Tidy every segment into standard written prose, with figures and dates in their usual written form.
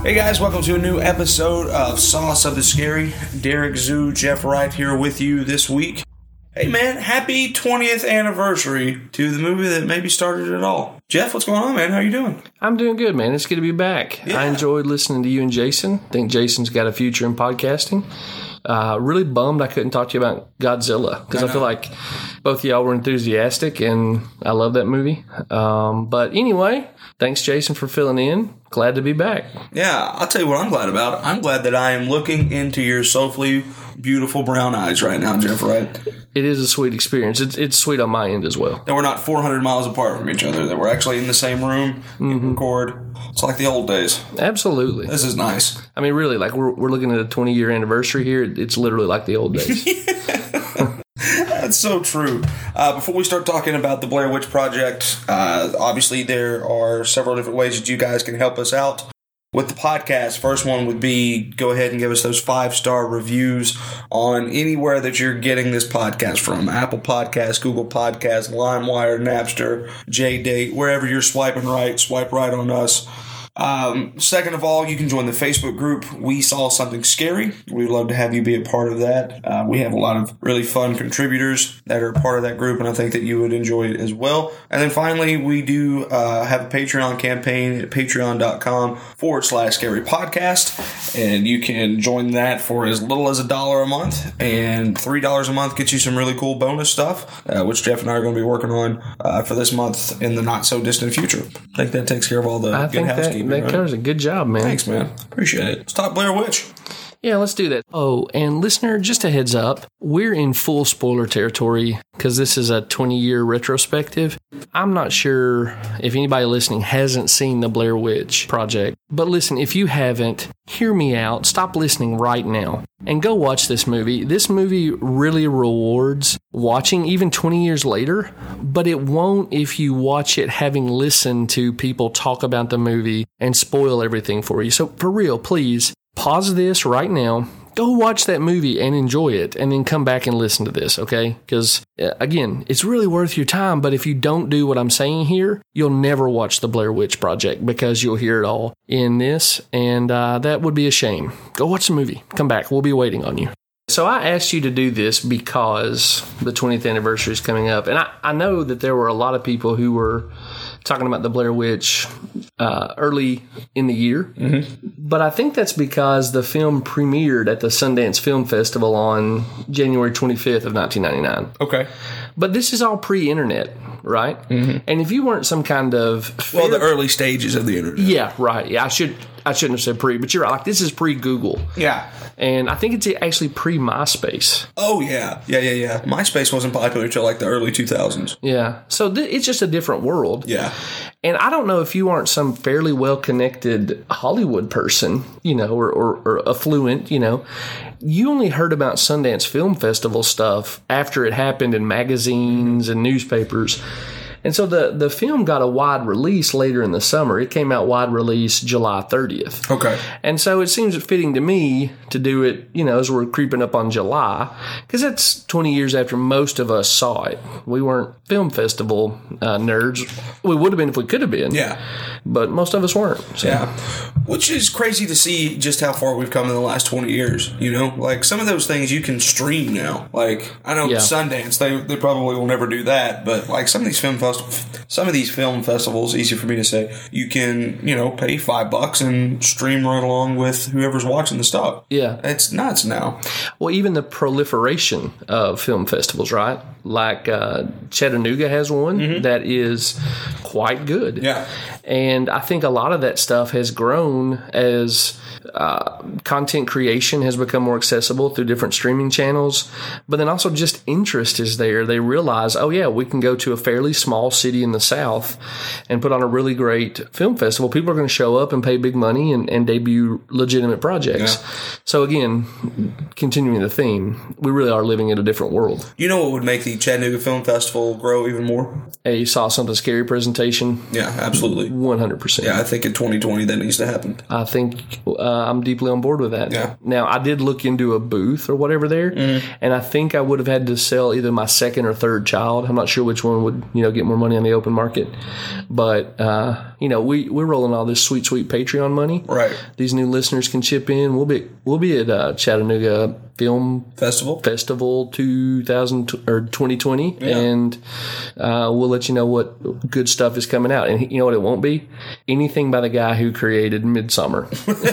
Hey guys, welcome to a new episode of Sauce of the Scary. Derek Zoo, Jeff Wright here with you this week. Hey man, happy 20th anniversary to the movie that maybe started it all. Jeff, what's going on, man? How you doing? I'm doing good, man. It's good to be back. Yeah. I enjoyed listening to you and Jason. I think Jason's got a future in podcasting. Really bummed I couldn't talk to you about Godzilla because I feel like both of y'all were enthusiastic and I love that movie. But anyway, thanks, Jason, for filling in. Glad to be back. Yeah, I'll tell you what I'm glad about. I'm glad that I am looking into your soulfully beautiful brown eyes right now, Jeff Wright. It is a sweet experience. It's sweet on my end as well. That we're not 400 miles apart from each other, that we're actually in the same room and record. It's like the old days. Absolutely. This is nice. I mean, really, like we're looking at a 20-year anniversary here. It's literally like the old days. That's so true. Before we start talking about the Blair Witch Project, obviously there are several different ways that you guys can help us out with the podcast. First one would be go ahead and give us those 5-star reviews on anywhere that you're getting this podcast from. Apple Podcasts, Google Podcasts, LimeWire, Napster, JDate, wherever you're swiping right, swipe right on us. Second of all, you can join the Facebook group, We Saw Something Scary. We'd love to have you be a part of that. We have a lot of really fun contributors that are part of that group, and I think that you would enjoy it as well. And then finally, we do have a Patreon campaign at patreon.com/scary podcast, and you can join that for as little as $1 a month, and $3 a month gets you some really cool bonus stuff, which Jeff and I are going to be working on for this month in the not so distant future. I think that takes care of all the good housekeeping. That covers it. Good job, man. Thanks, man. Appreciate it. Let's talk Blair Witch. Yeah, let's do that. Oh, and listener, just a heads up, we're in full spoiler territory because this is a 20-year retrospective. I'm not sure if anybody listening hasn't seen the Blair Witch Project, but listen, if you haven't, hear me out. Stop listening right now and go watch this movie. This movie really rewards watching even 20 years later, but it won't if you watch it having listened to people talk about the movie and spoil everything for you. So for real, please pause this right now. Go watch that movie and enjoy it, and then come back and listen to this, okay? Because, again, it's really worth your time, but if you don't do what I'm saying here, you'll never watch the Blair Witch Project because you'll hear it all in this, and that would be a shame. Go watch the movie. Come back. We'll be waiting on you. So I asked you to do this because the 20th anniversary is coming up, and I know that there were a lot of people who were talking about the Blair Witch early in the year. Mm-hmm. But I think that's because the film premiered at the Sundance Film Festival on January 25th of 1999. Okay. But this is all pre-internet, right? Mm-hmm. And if you weren't some kind of... Well, the early stages of the internet. Yeah, right. Yeah, I shouldn't have said pre, but you're right. Like, this is pre-Google. Yeah. And I think it's actually pre-MySpace. Oh, yeah. Yeah. MySpace wasn't popular until like the early 2000s. Yeah. So it's just a different world. Yeah. And I don't know if you aren't some fairly well-connected Hollywood person, or affluent, you only heard about Sundance Film Festival stuff after it happened in magazines and newspapers. And so the film got a wide release later in the summer. It came out wide release July 30th. Okay. And so it seems fitting to me to do it, as we're creeping up on July, because that's 20 years after most of us saw it. We weren't film festival nerds. We would have been if we could have been. Yeah. But most of us weren't. So. Yeah. Which is crazy to see just how far we've come in the last 20 years, Like, some of those things you can stream now. Like, I know Sundance, they probably will never do that, but, like, some of these film festivals, easy for me to say, you can, pay $5 and stream right along with whoever's watching the stuff. Yeah. It's nuts now. Well, even the proliferation of film festivals, right? Like Chattanooga has one that is quite good. Yeah. And I think a lot of that stuff has grown as content creation has become more accessible through different streaming channels, but then also just interest is there. They realize, oh yeah, we can go to a fairly small city in the South and put on a really great film festival. People are going to show up and pay big money and debut legitimate projects. Yeah. So again, continuing the theme, we really are living in a different world. You know what would make the Chattanooga Film Festival grow even more? A Saw Something Scary presentation. Yeah, absolutely. 100%. Yeah, I think in 2020 that needs to happen. I think I'm deeply on board with that. Yeah. Now, I did look into a booth or whatever there, and I think I would have had to sell either my second or third child. I'm not sure which one would, get more money on the open market. But, we're rolling all this sweet, sweet Patreon money. Right. These new listeners can chip in. We'll be at Chattanooga Film Festival 2020, and we'll let you know what good stuff is coming out. And you know what it won't be? Anything by the guy who created Midsommar.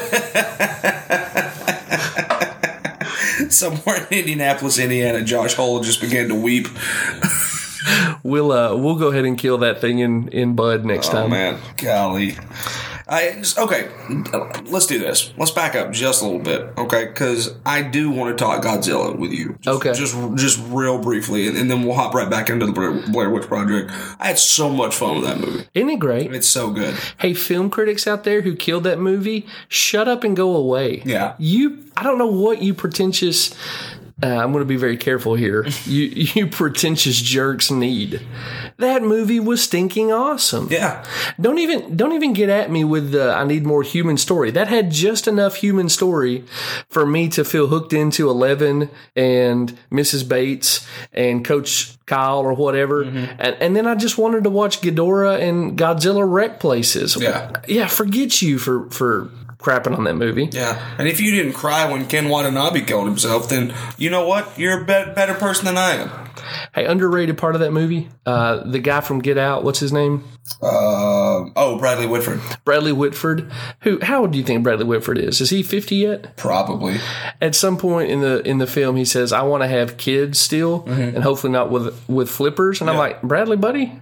Somewhere in Indianapolis, Indiana, Josh Hull just began to weep. We'll go ahead and kill that thing in bud next time. Oh man, golly. Okay, let's do this. Let's back up just a little bit, okay? Because I do want to talk Godzilla with you. Just real briefly, and then we'll hop right back into the Blair Witch Project. I had so much fun with that movie. Isn't it great? It's so good. Hey, film critics out there who killed that movie, shut up and go away. Yeah. I don't know what you pretentious... I'm going to be very careful here. You pretentious jerks need. That movie was stinking awesome. Yeah. Don't even get at me with the I need more human story. That had just enough human story for me to feel hooked into Eleven and Mrs. Bates and Coach Kyle or whatever. Mm-hmm. And then I just wanted to watch Ghidorah and Godzilla wreck places. Yeah. Yeah, forget you for crapping on that movie. Yeah. And if you didn't cry when Ken Watanabe killed himself, then you know what? You're a better person than I am. Hey, underrated part of that movie, the guy from Get Out, what's his name? Bradley Whitford. Bradley Whitford. How old do you think Bradley Whitford is? Is he 50 yet? Probably. At some point in the film, he says, "I want to have kids still, and hopefully not with flippers." And I'm like, Bradley, buddy,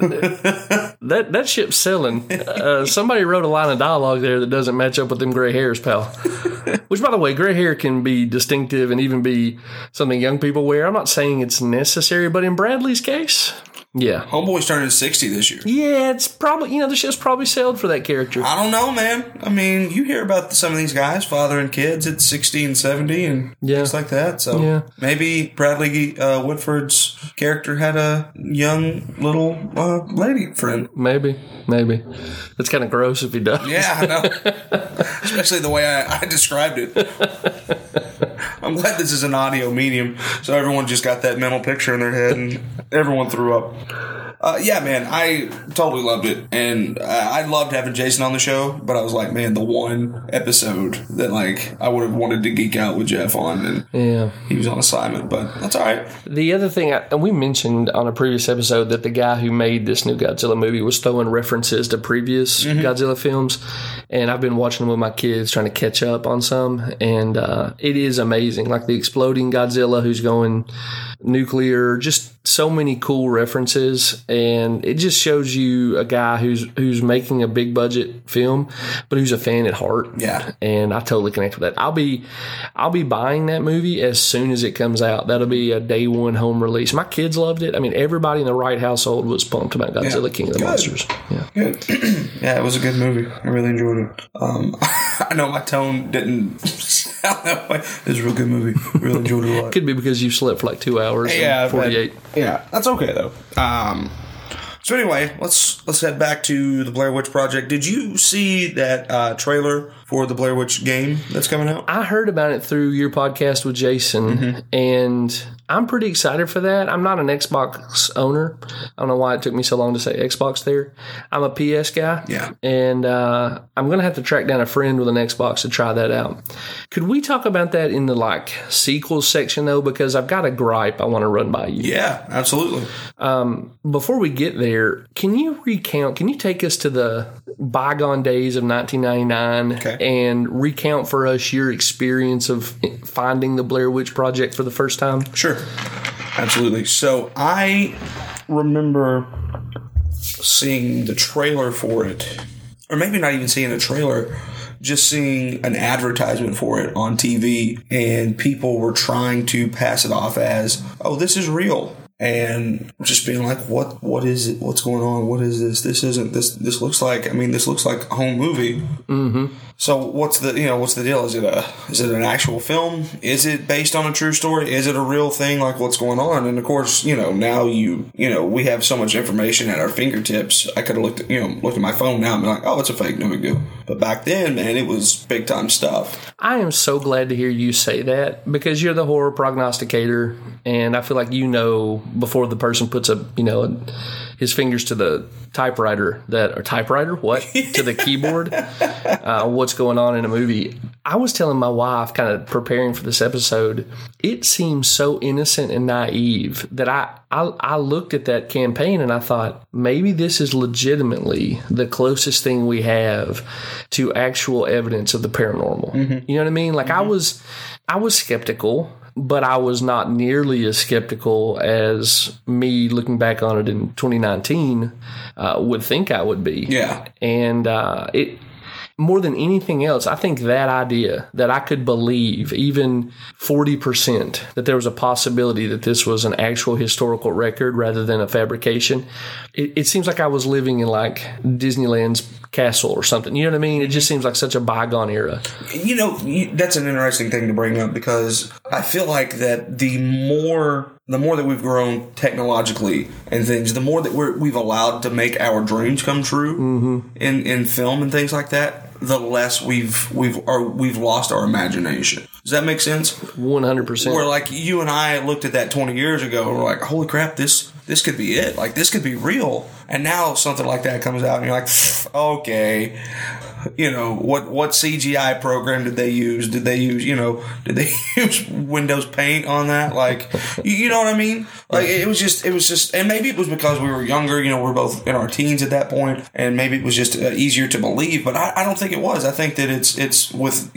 that ship's sailing. Somebody wrote a line of dialogue there that doesn't match up with them gray hairs, pal. Which, by the way, gray hair can be distinctive and even be something young people wear. I'm not saying it's necessary, but in Bradley's case, yeah. Homeboy's turning 60 this year. Yeah, it's probably, the ship's probably sailed for that character. I don't know, man. I mean, you hear about some of these guys fathering kids at 60 and 70 and things like that. So maybe Bradley Whitford's character had a young little lady friend. Maybe. That's kind of gross if he does. Yeah, I know. Especially the way I described it. I'm glad this is an audio medium, so everyone just got that mental picture in their head and everyone threw up. Yeah, man, I totally loved it. And I loved having Jason on the show, but I was like, man, the one episode that, I would have wanted to geek out with Jeff on, and he was on assignment, but that's all right. The other thing, and we mentioned on a previous episode that the guy who made this new Godzilla movie was throwing references to previous Godzilla films, and I've been watching them with my kids, trying to catch up on some, and it is amazing. Like the exploding Godzilla who's going nuclear, just so many cool references, and it just shows you a guy who's making a big budget film, but who's a fan at heart. Yeah, and I totally connect with that. I'll be buying that movie as soon as it comes out. That'll be a day one home release. My kids loved it. I mean, everybody in the right household was pumped about Godzilla King of the Monsters. Yeah, good. Yeah, it was a good movie. I really enjoyed it. I know my tone didn't sound that way. It was a real good movie. Really enjoyed it a lot. Could be because you slept for like 2 hours. Yeah, 48. Yeah, that's okay though. So anyway, let's head back to the Blair Witch Project. Did you see that trailer for the Blair Witch game that's coming out? I heard about it through your podcast with Jason, and I'm pretty excited for that. I'm not an Xbox owner. I don't know why it took me so long to say Xbox there. I'm a PS guy. Yeah. And I'm going to have to track down a friend with an Xbox to try that out. Could we talk about that in the sequels section though? Because I've got a gripe I want to run by you. Yeah, absolutely. Before we get there, can you take us to the bygone days of 1999 and recount for us your experience of finding the Blair Witch Project for the first time? Sure. Absolutely. So I remember seeing the trailer for it, or maybe not even seeing a trailer, just seeing an advertisement for it on TV, and people were trying to pass it off as, oh, this is real. And just being like, what is it? What's going on? What is this? This looks like a home movie. Mm-hmm. So what's the deal? Is it an actual film? Is it based on a true story? Is it a real thing? Like, what's going on? And of course, now we have so much information at our fingertips. I could have looked at my phone now and be like, oh, it's a fake, no big deal. But back then, man, it was big time stuff. I am so glad to hear you say that, because you're the horror prognosticator, and I feel like before the person puts his fingers to the typewriter to the keyboard, what's going on in a movie. I was telling my wife, kind of preparing for this episode, it seems so innocent and naive that I looked at that campaign and I thought, maybe this is legitimately the closest thing we have to actual evidence of the paranormal. Mm-hmm. You know what I mean? Like I was skeptical, but I was not nearly as skeptical as me looking back on it in 2019 would think I would be. Yeah. And it more than anything else, I think that idea that I could believe even 40% that there was a possibility that this was an actual historical record rather than a fabrication, it seems like I was living in like Disneyland's castle or something. You know what I mean? It just seems like such a bygone era. That's an interesting thing to bring up, because I feel like that the more that we've grown technologically and things, the more that we've allowed to make our dreams come true in film and things like that, the less we've lost our imagination. Does that make sense? 100%. Where like you and I looked at that 20 years ago and we're like, holy crap, this could be it. Like this could be real. And now something like that comes out and you're like, okay. What CGI program did they use? Did they use Windows Paint on that? Like, you know what I mean? Like, it was just, and maybe it was because we were younger, we're both in our teens at that point, and maybe it was just easier to believe, but I don't think it was. I think that it's with,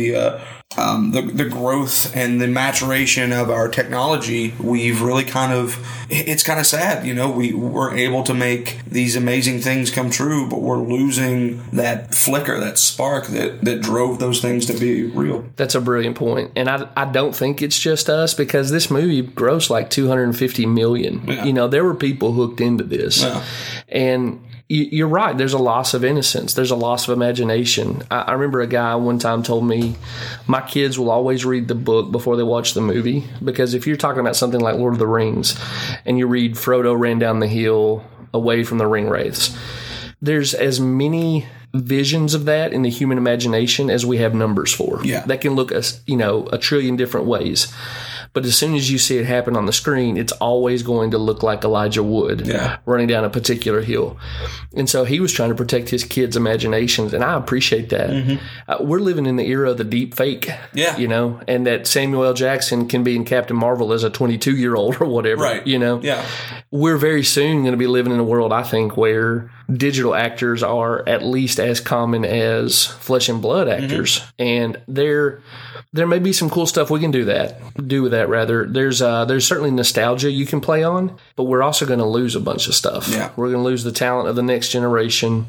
the growth and the maturation of our technology, we've really it's kind of sad, we were able to make these amazing things come true, but we're losing that flicker, that spark that drove those things to be real. That's a brilliant point. And I don't think it's just us, because this movie grossed like $250 million. Yeah. There were people hooked into this. Yeah. And you're right. There's a loss of innocence. There's a loss of imagination. I remember a guy one time told me, my kids will always read the book before they watch the movie, because if you're talking about something like Lord of the Rings and you read Frodo ran down the hill away from the ring wraiths, there's as many visions of that in the human imagination as we have numbers for. Yeah. That can look a trillion different ways. But as soon as you see it happen on the screen, it's always going to look like Elijah Wood running down a particular hill. And so he was trying to protect his kids' imaginations, and I appreciate that. Mm-hmm. We're living in the era of the deep fake, and that Samuel L. Jackson can be in Captain Marvel as a 22-year-old or whatever, right. Yeah. We're very soon going to be living in a world, I think, where digital actors are at least as common as flesh and blood actors. Mm-hmm. And there may be some cool stuff we can do with that. There's certainly nostalgia you can play on, but we're also going to lose a bunch of stuff. Yeah. We're going to lose the talent of the next generation.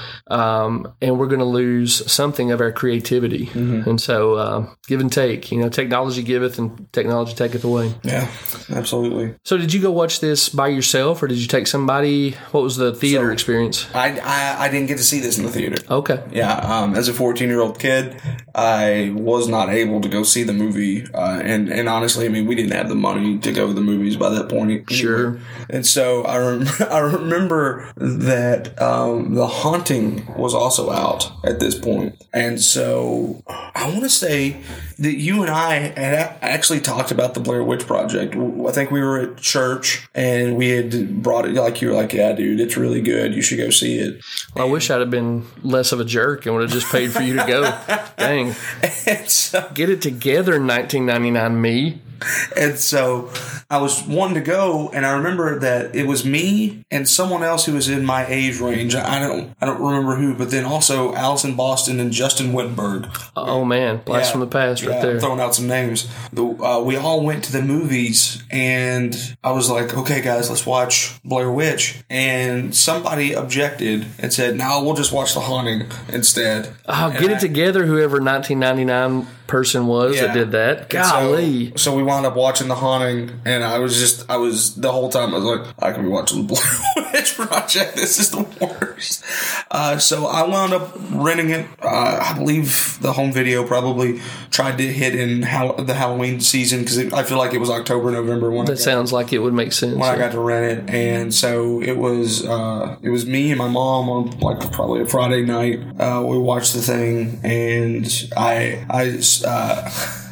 And we're going to lose something of our creativity. Mm-hmm. And so, give and take, technology giveth and technology taketh away. Yeah, absolutely. So did you go watch this by yourself, or did you take somebody? What was the theater experience? I didn't get to see this in the theater. Okay. Yeah. As a 14-year-old kid, I was not able to go see the movie. And honestly, we didn't have the money to go to the movies by that point. Anyway. Sure. And so I remember that, The Haunting was also out at this point. And so I want to say that you and I had actually talked about the Blair Witch Project. I think we were at church and we had brought it, like you were like, yeah, dude, it's really good. You should go see it. Well, I wish I'd have been less of a jerk and would have just paid for you to go. Dang. And so, get it together, 1999 me. And so I was wanting to go, and I remember that it was me and someone else who was in my age range. I don't remember who, but then also Allison Boston and Justin Wittenberg. Oh man, blast from the past right there. I'm throwing out some names. We all went to the movies, and I was like, okay guys, let's watch Blair Witch. And somebody objected and said, no, we'll just watch The Haunting instead. Get it together, whoever 1999 person was that did that. Golly. So we wound up watching The Haunting, and I was the whole time I was like, I can be watching the Blair Witch Project. This is the worst. So I wound up renting it. I believe the home video probably tried to hit in the Halloween season, because I feel like it was October, November when that sounds like it would make sense when I got to rent it. And so it was me and my mom on like probably a Friday night. We watched the thing, and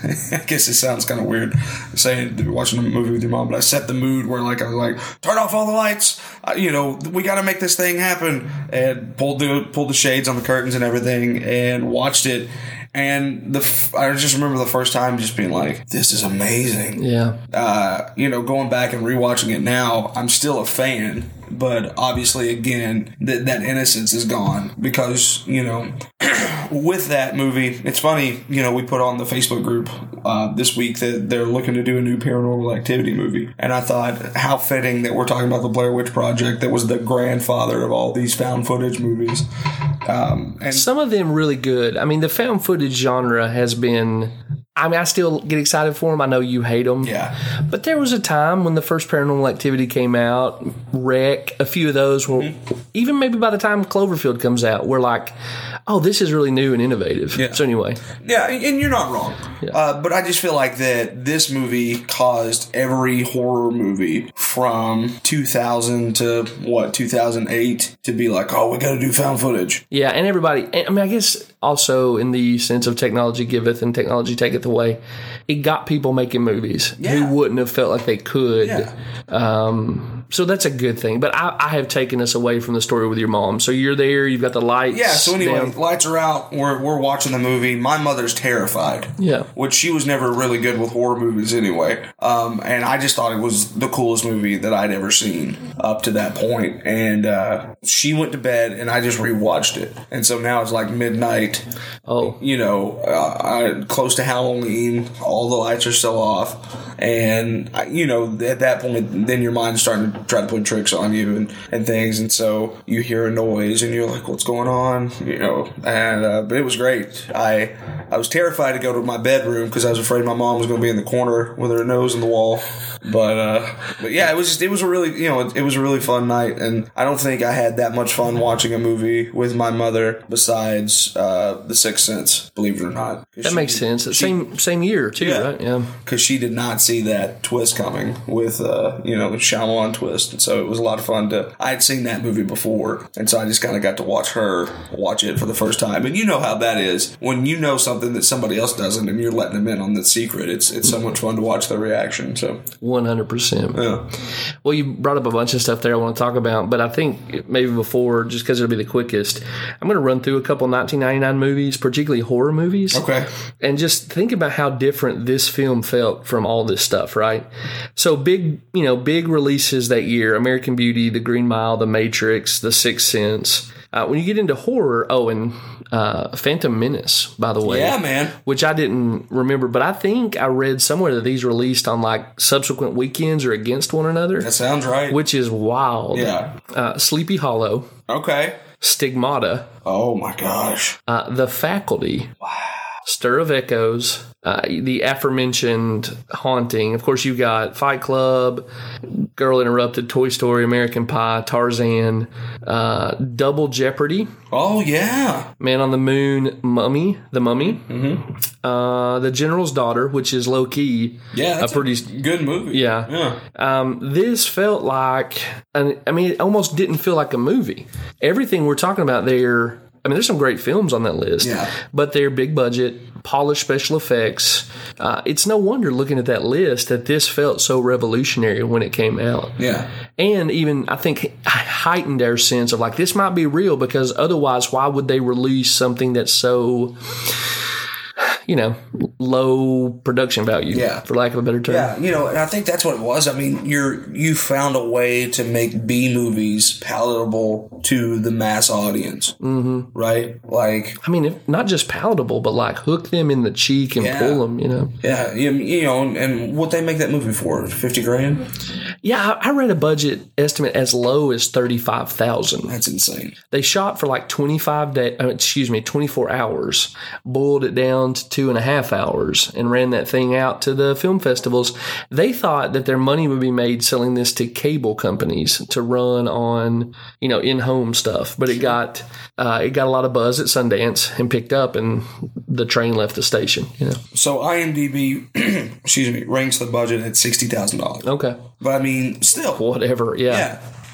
I guess it sounds kind of weird saying watching a movie with your mom, but I set the mood where like I was like, turn off all the lights, we got to make this thing happen, and pulled the shades on the curtains and everything, and watched it. And I just remember the first time just being like, this is amazing. Yeah. Going back and rewatching it now, I'm still a fan. But obviously, again, that innocence is gone because, with that movie, it's funny, we put on the Facebook group this week that they're looking to do a new Paranormal Activity movie. And I thought, how fitting that we're talking about the Blair Witch Project that was the grandfather of all these found footage movies. And some of them really good. I mean, the found footage genre has been... I still get excited for them. I know you hate them. Yeah. But there was a time when the first Paranormal Activity came out, Wreck, a few of those were, even maybe by the time Cloverfield comes out, we're like, oh, this is really new and innovative. Yeah. So anyway. Yeah, and you're not wrong. Yeah. But I just feel like that this movie caused every horror movie from 2000 to, 2008 to be like, oh, we got to do found footage. Yeah, and everybody, I guess also in the sense of technology giveth and technology taketh away, it got people making movies who wouldn't have felt like they could. Yeah. So that's a good thing. But I have taken us away from the story with your mom. So you're there, you've got the lights. Yeah, so anyway, down. Lights are out, we're watching the movie. My mother's terrified. Yeah. Which she was never really good with horror movies anyway. And I just thought it was the coolest movie that I'd ever seen up to that point. And she went to bed and I just rewatched it. And so now it's like midnight. Oh. Close to Halloween, all the lights are still off. And, at that point, then your mind's starting to try to play tricks on you and things. And so you hear a noise and you're like, what's going on? But it was great. I was terrified to go to my bedroom because I was afraid my mom was going to be in the corner with her nose in the wall. But yeah, it was a really fun night. And I don't think I had that much fun watching a movie with my mother besides The Sixth Sense, believe it or not. That makes sense. Same year, too, right? Yeah. Because she did not see that twist coming with, the Shyamalan twist. And so it was a lot of fun I had seen that movie before. And so I just kind of got to watch it for the first time. And you know how that is. When you know something that somebody else doesn't and you're letting them in on the secret, it's so much fun to watch their reaction. So 100%. Yeah. Well, you brought up a bunch of stuff there I want to talk about, but I think maybe before, just because it'll be the quickest, I'm going to run through a couple 1999 movies, particularly horror movies. Okay. And just think about how different this film felt from all this stuff, right? So big releases that year: American Beauty, The Green Mile, The Matrix, The Sixth Sense. When you get into horror, and Phantom Menace, by the way. Yeah, man. Which I didn't remember, but I think I read somewhere that these released on like subsequent weekends or against one another. That sounds right. Which is wild. Yeah. Sleepy Hollow. Okay. Stigmata. Oh my gosh. The Faculty. Wow. Stir of Echoes, the aforementioned Haunting. Of course, you've got Fight Club, Girl Interrupted, Toy Story, American Pie, Tarzan, Double Jeopardy. Oh, yeah. Man on the Moon, The Mummy. Mm-hmm. The General's Daughter, which is low-key. Yeah, that's a pretty good movie. Yeah. This felt like, it almost didn't feel like a movie. Everything we're talking about there, there's some great films on that list, but they're big budget, polished special effects. It's no wonder looking at that list that this felt so revolutionary when it came out. Yeah. And even, I think, heightened our sense of like, this might be real, because otherwise, why would they release something that's so, low production value, for lack of a better term. Yeah, and I think that's what it was. You found a way to make B movies palatable to the mass audience, right? Like, not just palatable, but like hook them in the cheek and pull them, Yeah, and what they make that movie for? $50,000? Yeah, I read a budget estimate as low as $35,000. That's insane. They shot for like 24 hours, boiled it down to 2.5 hours, and ran that thing out to the film festivals. They thought that their money would be made selling this to cable companies to run on, in-home stuff. But it got a lot of buzz at Sundance and picked up, and the train left the station. So IMDb, ranks the budget at $60,000. Okay, but still whatever. Yeah.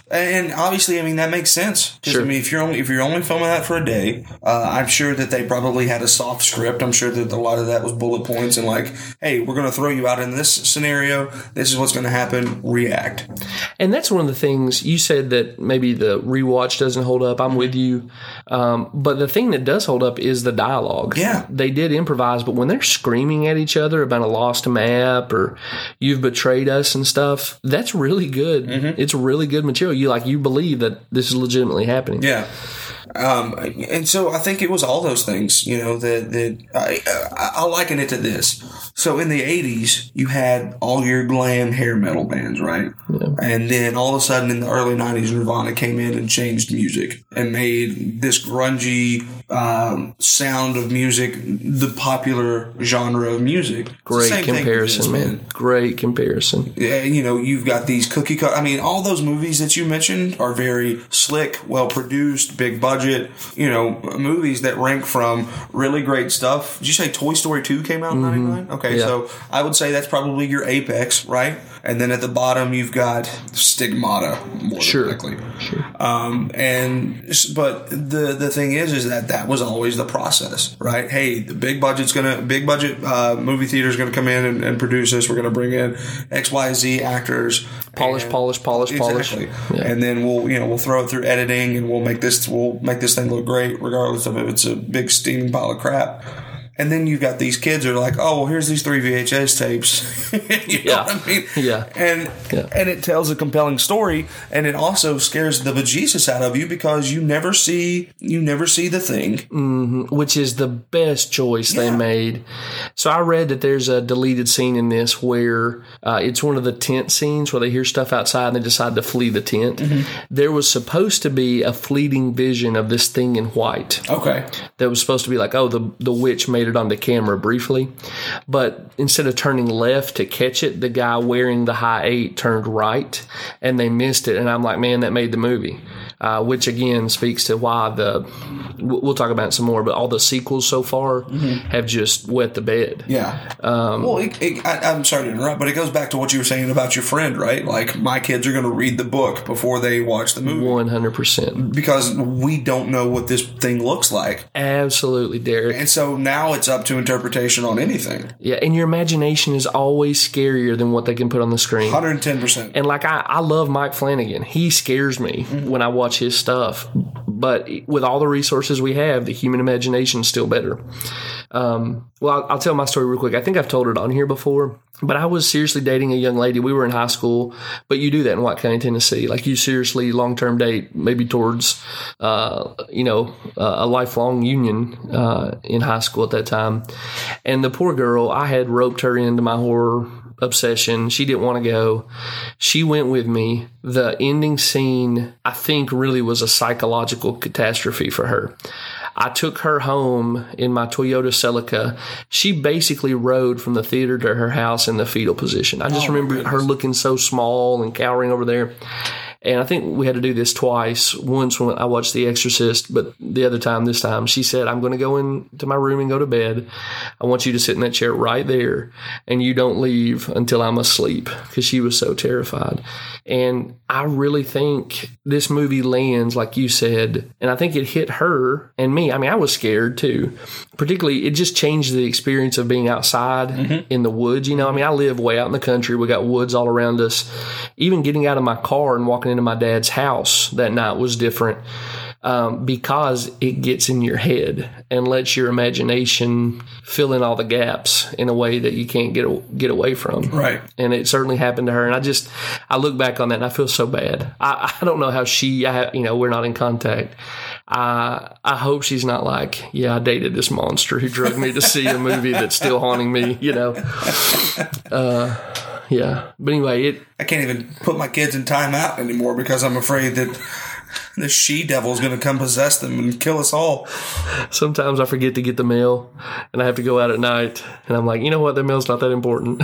And obviously, I mean, that makes sense. Sure. I mean, if you're only filming that for a day, I'm sure that they probably had a soft script. I'm sure that a lot of that was bullet points and like, hey, we're going to throw you out in this scenario. This is what's going to happen. React. And that's one of the things you said, that maybe the rewatch doesn't hold up. I'm with you. But the thing that does hold up is the dialogue. Yeah. They did improvise, but when they're screaming at each other about a lost map or you've betrayed us and stuff, that's really good. Mm-hmm. It's really good material. You believe that this is legitimately happening. Yeah. And so I think it was all those things, that I'll liken it to this. So in the 80s, you had all your glam hair metal bands, right? Yeah. And then all of a sudden in the early 90s, Nirvana came in and changed music and made this grungy sound of music the popular genre of music. Great comparison, man. Great comparison. Yeah, you've got these cookie cut. I mean, all those movies that you mentioned are very slick, well produced, big budget, movies that rank from really great stuff. Did you say Toy Story 2 came out in 99? Okay, yeah. So I would say that's probably your apex, right? And then at the bottom, you've got Stigmata, more than likely. Sure. But the thing is that was always the process, right? Hey, the big budget movie theater's gonna come in and produce this. We're gonna bring in XYZ actors, polish. Exactly. Yeah. And then we'll throw it through editing, and we'll make this thing look great, regardless of if it's a big steaming pile of crap. And then you've got these kids who are like, oh, well, here's these 3 VHS tapes. You know what I mean? Yeah. And it tells a compelling story, and it also scares the bejesus out of you because you never see the thing. Mm-hmm. Which is the best choice they made. So I read that there's a deleted scene in this where it's one of the tent scenes where they hear stuff outside and they decide to flee the tent. Mm-hmm. There was supposed to be a fleeting vision of this thing in white. Okay. That was supposed to be like, oh, the witch made it on the camera briefly, but instead of turning left to catch it, the guy wearing the high 8 turned right and they missed it. And I'm like, man, that made the movie, which again speaks to why we'll talk about it some more, but all the sequels so far have just wet the bed. Yeah. I'm sorry to interrupt, but it goes back to what you were saying about your friend, right? Like, my kids are going to read the book before they watch the movie. 100%. Because we don't know what this thing looks like. Absolutely, Derek. And so now it's up to interpretation on anything. Yeah, and your imagination is always scarier than what they can put on the screen. 110%. And like, I love Mike Flanagan. He scares me when I watch his stuff. But with all the resources we have, the human imagination is still better. Well, I'll tell my story real quick. I think I've told it on here before, but I was seriously dating a young lady. We were in high school, but you do that in White County, Tennessee. Like, you seriously long-term date, maybe towards, a lifelong union in high school at that time. And the poor girl, I had roped her into my horror obsession. She didn't want to go. She went with me. The ending scene, I think, really was a psychological catastrophe for her. I took her home in my Toyota Celica. She basically rode from the theater to her house in the fetal position. I just remember her looking so small and cowering over there. And I think we had to do this twice. Once when I watched The Exorcist, but this time, she said, I'm going to go into my room and go to bed. I want you to sit in that chair right there, and you don't leave until I'm asleep, because she was so terrified. And I really think this movie lands, like you said, and I think it hit her and me. I mean, I was scared too. Particularly, it just changed the experience of being outside in the woods. I mean, I live way out in the country. We got woods all around us. Even getting out of my car and walking into my dad's house that night was different, because it gets in your head and lets your imagination fill in all the gaps in a way that you can't get away from. Right. And it certainly happened to her. And I look back on that and I feel so bad. I don't know how we're not in contact. I hope she's not like, yeah, I dated this monster who drugged me to see a movie that's still haunting me, Yeah. But anyway, I can't even put my kids in timeout anymore because I'm afraid that the she-devil is going to come possess them and kill us all. Sometimes I forget to get the mail and I have to go out at night and I'm like, you know what? The mail's not that important.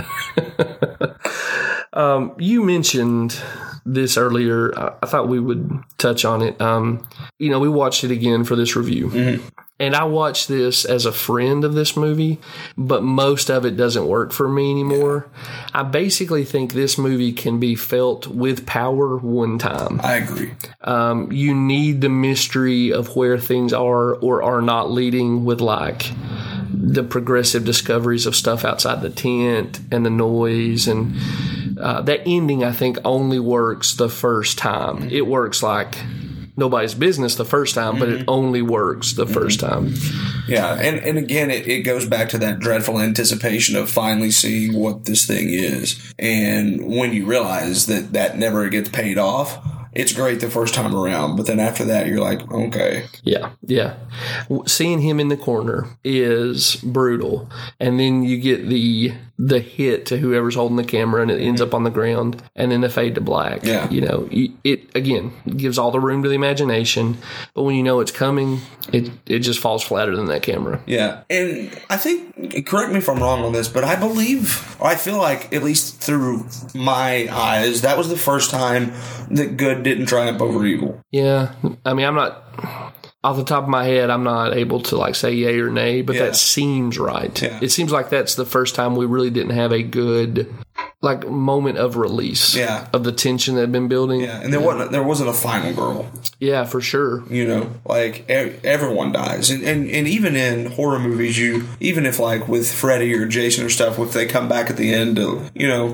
You mentioned this earlier. I thought we would touch on it. We watched it again for this review. And I watched this as a friend of this movie, but most of it doesn't work for me anymore. I basically think this movie can be felt with power one time. I agree. You need the mystery of where things are or are not leading with like the progressive discoveries of stuff outside the tent and the noise. And that ending, I think, only works the first time. It works like nobody's business the first time, but it only works the first time. Yeah, and again, it goes back to that dreadful anticipation of finally seeing what this thing is. And when you realize that never gets paid off, it's great the first time around, but then after that, you're like, okay. Yeah. Seeing him in the corner is brutal. And then you get the hit to whoever's holding the camera and it ends up on the ground, and then the fade to black. Yeah. It again gives all the room to the imagination, but when you know it's coming, it just falls flatter than that camera. Yeah. And I think, correct me if I'm wrong on this, but I believe, or I feel like, at least through my eyes, that was the first time that good didn't triumph over evil. Yeah. I mean, I'm not, off the top of my head, I'm not able to like say yay or nay, but that seems right. Yeah. It seems like that's the first time we really didn't have a good like moment of release of the tension that had been building. Yeah, and there wasn't a final girl. Yeah, for sure. Like everyone dies, and even in horror movies, even if like with Freddy or Jason or stuff, if they come back at the end to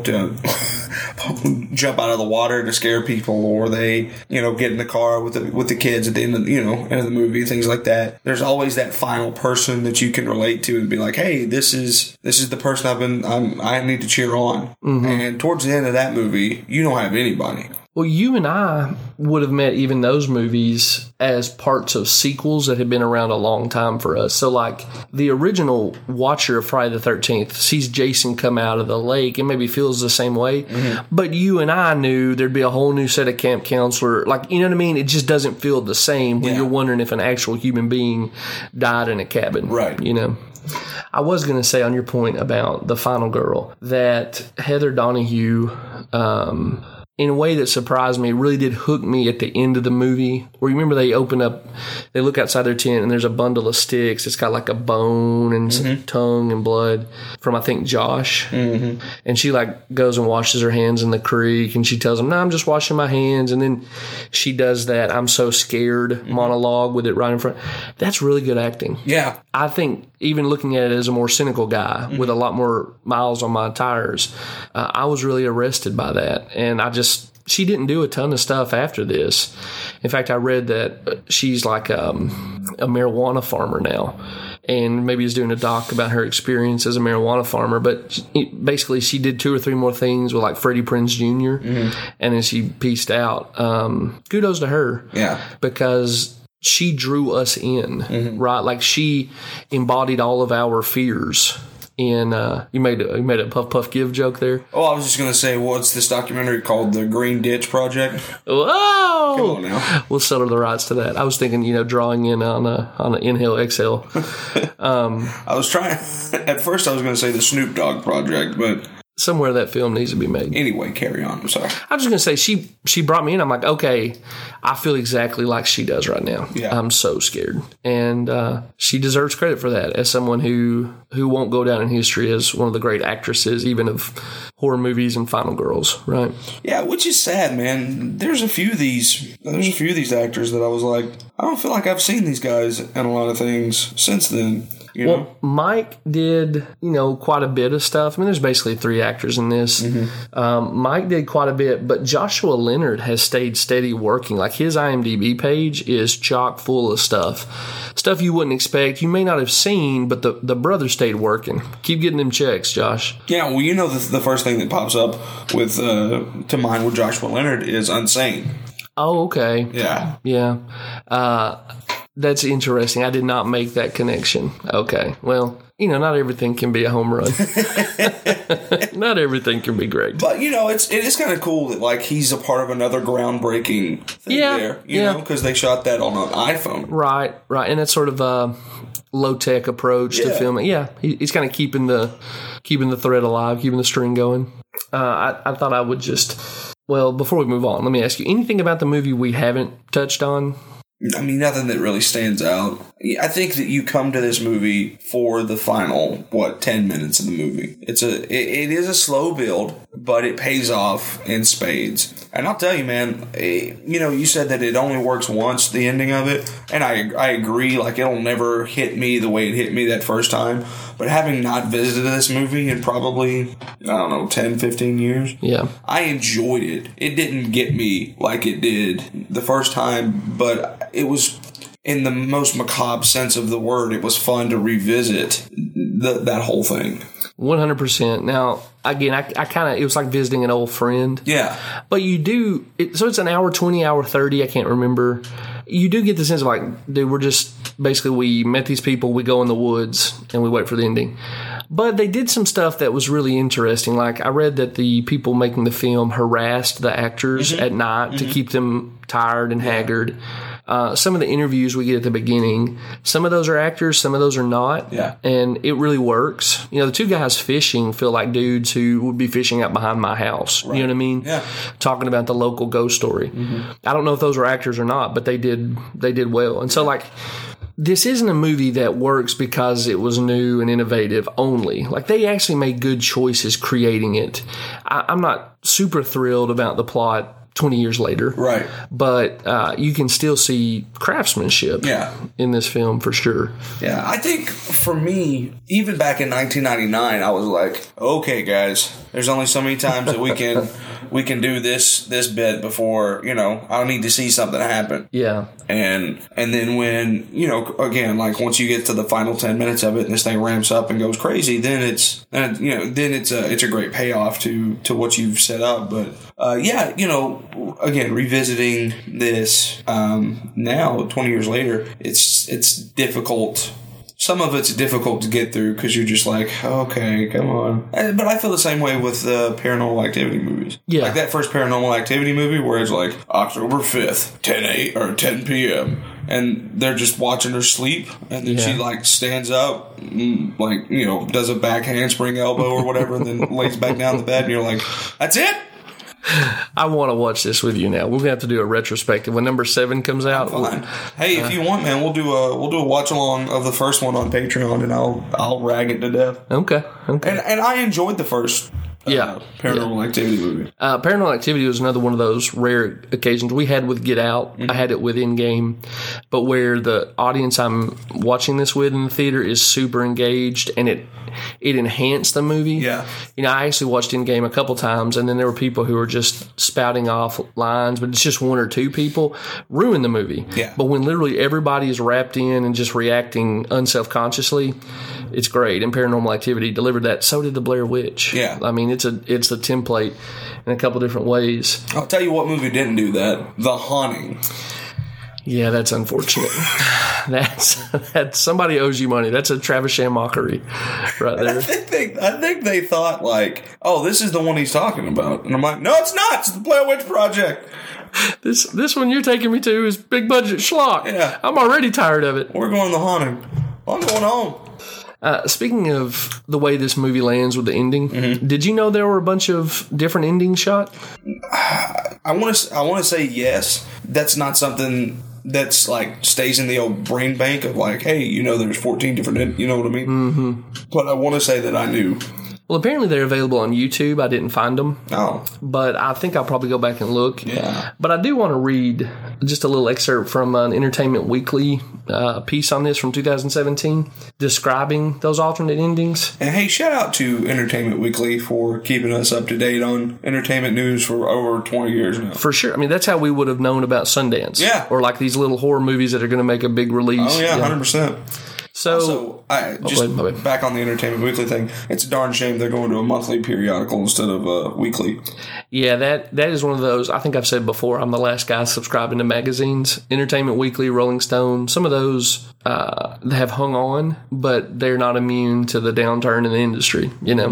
jump out of the water to scare people, or they get in the car with the kids at the end of end of the movie, things like that. There's always that final person that you can relate to and be like, hey, this is the person I need to cheer on. Mm-hmm. And towards the end of that movie, you don't have anybody. Well, you and I would have met even those movies as parts of sequels that had been around a long time for us. So, like, the original watcher of Friday the 13th sees Jason come out of the lake and maybe feels the same way. Mm-hmm. But you and I knew there'd be a whole new set of camp counselor. Like, you know what I mean? It just doesn't feel the same when you're wondering if an actual human being died in a cabin. Right. I was going to say on your point about the final girl that Heather Donahue, in a way that surprised me, really did hook me at the end of the movie. Where you remember they open up, they look outside their tent and there's a bundle of sticks. It's got like a bone and some tongue and blood from, I think, Josh. Mm-hmm. And she like goes and washes her hands in the creek and she tells him, no, I'm just washing my hands. And then she does that I'm so scared monologue with it right in front. That's really good acting. Yeah. I think even looking at it as a more cynical guy with a lot more miles on my tires, I was really arrested by that. And she didn't do a ton of stuff after this. In fact, I read that she's like a marijuana farmer now, and maybe is doing a doc about her experience as a marijuana farmer. But basically, she did 2 or 3 more things with like Freddie Prinze Jr., and then she pieced out. Kudos to her. Yeah. Because she drew us in, right? Like she embodied all of our fears. And you made a puff puff give joke there. Oh, I was just gonna say, what's this documentary called? The Green Ditch Project. Whoa! Come on now. We'll settle the rights to that. I was thinking, drawing in on an inhale exhale. I was trying. At first, I was gonna say the Snoop Dogg Project, but somewhere that film needs to be made. Anyway, carry on. I'm sorry. I was just going to say, she brought me in. I'm like, okay, I feel exactly like she does right now. Yeah. I'm so scared. And she deserves credit for that as someone who won't go down in history as one of the great actresses, even of horror movies and Final Girls, right? Yeah, which is sad, man. There's a few of these actors that I was like, I don't feel like I've seen these guys in a lot of things since then. Well, Mike did, quite a bit of stuff. I mean, there's basically 3 actors in this. Mm-hmm. Mike did quite a bit, but Joshua Leonard has stayed steady working. Like, his IMDb page is chock full of stuff you wouldn't expect. You may not have seen, but the brother stayed working. Keep getting them checks, Josh. Yeah, well, the first thing that pops up with to mind with Joshua Leonard is Unsane. Oh, okay. Yeah. That's interesting. I did not make that connection. Okay. Well, not everything can be a home run. Not everything can be great. But, it is kind of cool that, like, he's a part of another groundbreaking thing there. You know, because they shot that on an iPhone. Right. And that's sort of a low-tech approach to filming. Yeah. He's kind of keeping the thread alive, keeping the string going. I thought I would just... Well, before we move on, let me ask you, anything about the movie we haven't touched on? I mean, nothing that really stands out. I think that you come to this movie for the final, 10 minutes of the movie. It is a slow build, but it pays off in spades. And I'll tell you, man, you said that it only works once, the ending of it. And I agree, like, it'll never hit me the way it hit me that first time. But having not visited this movie in probably, 10, 15 years, yeah, I enjoyed it. It didn't get me like it did the first time, but it was, in the most macabre sense of the word, it was fun to revisit that whole thing. 100%. Now, again, I kind of, it was like visiting an old friend. Yeah. But you do, so it's an hour 20, hour 30, I can't remember. You do get the sense of like, dude, we met these people, we go in the woods, and we wait for the ending. But they did some stuff that was really interesting. Like, I read that the people making the film harassed the actors at night to keep them tired and haggard. Some of the interviews we get at the beginning, some of those are actors, some of those are not. Yeah. And it really works. The two guys fishing feel like dudes who would be fishing out behind my house. Right. You know what I mean? Yeah. Talking about the local ghost story. Mm-hmm. I don't know if those are actors or not, but they did well. And so, like, this isn't a movie that works because it was new and innovative only. Like, they actually made good choices creating it. I'm not super thrilled about the plot 20 years later. Right. But you can still see craftsmanship in this film for sure. Yeah. I think for me, even back in 1999, I was like, okay, guys, there's only so many times that we can do this bit before, I'll need to see something happen. Yeah. And then when, again, like once you get to the final 10 minutes of it and this thing ramps up and goes crazy, then it's a great payoff to what you've set up. But, again, revisiting this, now 20 years later, it's difficult. Some of it's difficult to get through because you're just like, okay, come on. But I feel the same way with the Paranormal Activity movies. Yeah. Like that first Paranormal Activity movie where it's like October 5th, 10 p.m. And they're just watching her sleep. And then she like stands up, does a back handspring elbow or whatever, and then lays back down the bed. And you're like, that's it? I want to watch this with you now. We're gonna have to do a retrospective when number 7 comes out. Fine. Hey, if you want, man, we'll do a watch along of the first one on Patreon, and I'll rag it to death. Okay. And I enjoyed the first Paranormal Activity movie. Paranormal Activity was another one of those rare occasions we had with Get Out. I had it with Endgame, but where the audience I'm watching this with in the theater is super engaged, and it enhanced the movie. Yeah. I actually watched Endgame a couple times, and then there were people who were just spouting off lines, but it's just one or two people, ruin the movie. Yeah. But when literally everybody is wrapped in and just reacting unselfconsciously, it's great. And Paranormal Activity delivered that. So did The Blair Witch. Yeah. I mean, it's a template in a couple different ways. I'll tell you what movie didn't do that. The Haunting. Yeah, that's unfortunate. That's somebody owes you money. That's a Travis Sham mockery right there. I think they thought like, oh, this is the one he's talking about. And I'm like, no, it's not. It's the Blair Witch Project. This one you're taking me to is big budget schlock. Yeah. I'm already tired of it. We're going The Haunting. I'm going home. Speaking of the way this movie lands with the ending, did you know there were a bunch of different endings shot? I want to say yes. That's not something that's like stays in the old brain bank of like, hey, there's 14 different, you know what I mean? Mm-hmm. But I want to say that I knew. Well, apparently they're available on YouTube. I didn't find them. Oh. But I think I'll probably go back and look. Yeah. But I do want to read just a little excerpt from an Entertainment Weekly piece on this from 2017 describing those alternate endings. And hey, shout out to Entertainment Weekly for keeping us up to date on entertainment news for over 20 years now. For sure. I mean, that's how we would have known about Sundance. Yeah. Or like these little horror movies that are going to make a big release. Oh, yeah, 100%. So, back on the Entertainment Weekly thing, it's a darn shame they're going to a monthly periodical instead of weekly. Yeah, that is one of those, I think I've said before, I'm the last guy subscribing to magazines. Entertainment Weekly, Rolling Stone, some of those have hung on, but they're not immune to the downturn in the industry,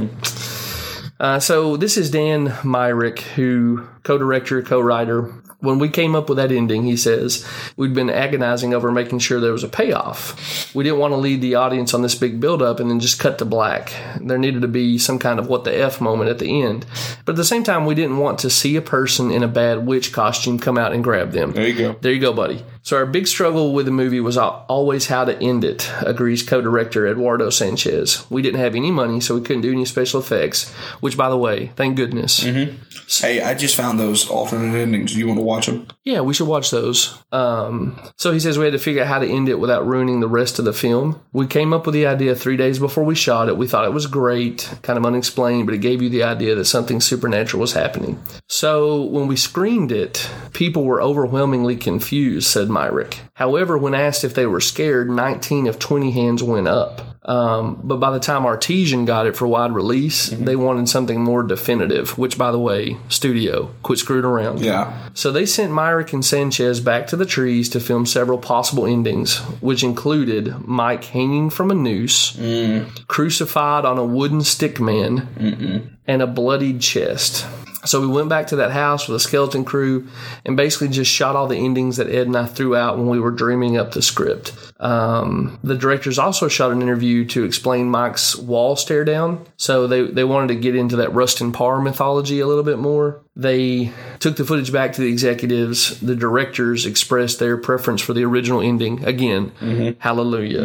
So this is Dan Myrick, who co-director, co-writer. When we came up with that ending, he says, we'd been agonizing over making sure there was a payoff. We didn't want to lead the audience on this big buildup and then just cut to black. There needed to be some kind of what the F moment at the end. But at the same time, we didn't want to see a person in a bad witch costume come out and grab them. There you go. There you go, buddy. So our big struggle with the movie was always how to end it, agrees co-director Eduardo Sanchez. We didn't have any money, so we couldn't do any special effects, which, by the way, thank goodness. Mm-hmm. Hey, I just found those alternate endings. Do you want to watch them? Yeah, we should watch those. So he says we had to figure out how to end it without ruining the rest of the film. We came up with the idea 3 days before we shot it. We thought it was great, kind of unexplained, but it gave you the idea that something supernatural was happening. So when we screened it, people were overwhelmingly confused, said Myrick. However, when asked if they were scared, 19 of 20 hands went up. But by the time Artesian got it for wide release, they wanted something more definitive, which, by the way, studio, quit screwing around. Yeah. So they sent Myrick and Sanchez back to the trees to film several possible endings, which included Mike hanging from a noose, crucified on a wooden stick man, and a bloodied chest. So we went back to that house with a skeleton crew and basically just shot all the endings that Ed and I threw out when we were dreaming up the script. The directors also shot an interview to explain Mike's wall stare down. So they wanted to get into that Rustin Parr mythology a little bit more. They took the footage back to the executives. The directors expressed their preference for the original ending. Again, hallelujah.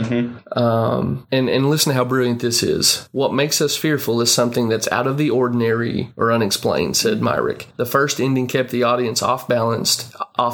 And listen to how brilliant this is. What makes us fearful is something that's out of the ordinary or unexplained, said Myrick. The first ending kept the audience off balance.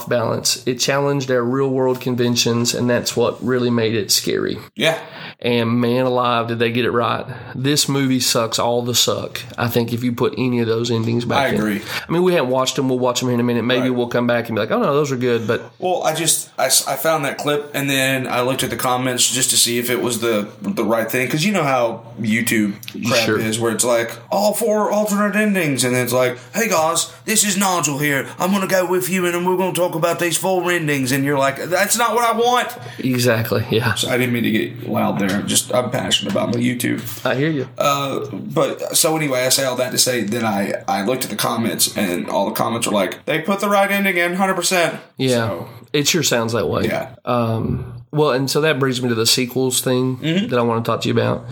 It challenged our real world conventions, and that's what really made it scary. Yeah. And man alive, did they get it right. This movie sucks all the suck, I think, if you put any of those endings back in. I agree. I mean, we haven't watched them. We'll watch them here in a minute. Maybe we'll come back and be like, oh, no, those are good. But well, I found that clip, and then I looked at the comments just to see if it was the right thing. Because you know how YouTube crap is, where it's like, all 4 alternate endings. And then it's like, hey, guys, this is Nigel here. I'm going to go with you, and then we're going to talk about these 4 endings. And you're like, that's not what I want. Exactly, yeah. So I didn't mean to get loud there. I'm passionate about my YouTube. I hear you. But so anyway, I say all that to say that I looked at the comments, and all the comments are like, they put the right ending in 100%. Yeah, so, it sure sounds that way. Yeah. Well, and so that brings me to the sequels thing that I want to talk to you about.